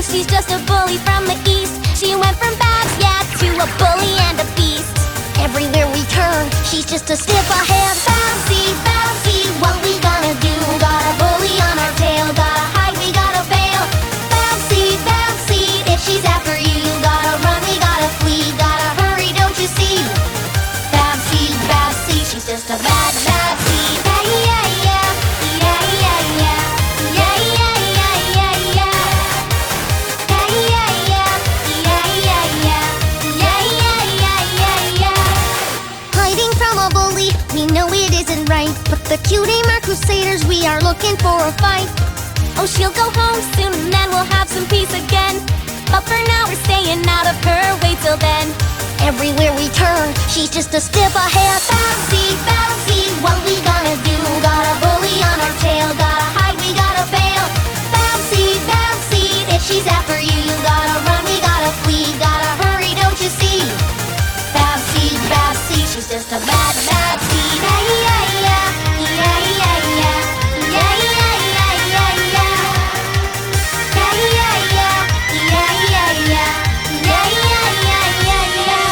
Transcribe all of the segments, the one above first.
she's just a bully from the east. She went from Babs, yeah, to a bully and a beast. Everywhere we turn, she's just a step ahead. Babsy, Babsy, what we gonna do? Got a bully on our tail, gotta hide, we gotta bail. Babsy, Babsy, if she's after you, you gotta run, we gotta flee, gotta hurry, don't you see? Babsy, Babsy, she's just a bad Babsy. Yeah, yeah, yeah, yeah, yeah, yeah, yeah, yeah, yeah, yeah, yeah. Yeah, yeah, yeah, yeah, yeah, yeah, yeah, yeah, yeah, yeah. Hiding from a bully, we know it isn't right, but the cutie mark crusaders, we are looking for a fight. Oh, she'll go home soon and then we'll have some peace again. But for now we're staying out of her way till then. Everywhere we turn, she's just a step ahead. Babsy, Babsy, what we gonna do? Got a bully on our tail, gotta hide, we gotta bail. Babsy, Babsy, if she's after you, you gotta run, we gotta flee, gotta hurry, don't you see? Babsy, Babsy, she's just a bad Babsy. Yeah, yeah, yeah, yeah, yeah, yeah, yeah, yeah, yeah, yeah, yeah. Yeah, yeah, yeah, yeah, yeah, yeah, yeah, yeah, yeah, yeah, yeah.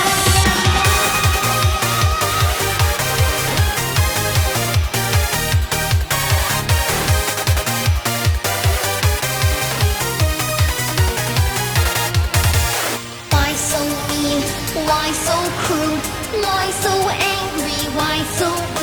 Why so mean? Why so crude? Why so angry? Why so rude?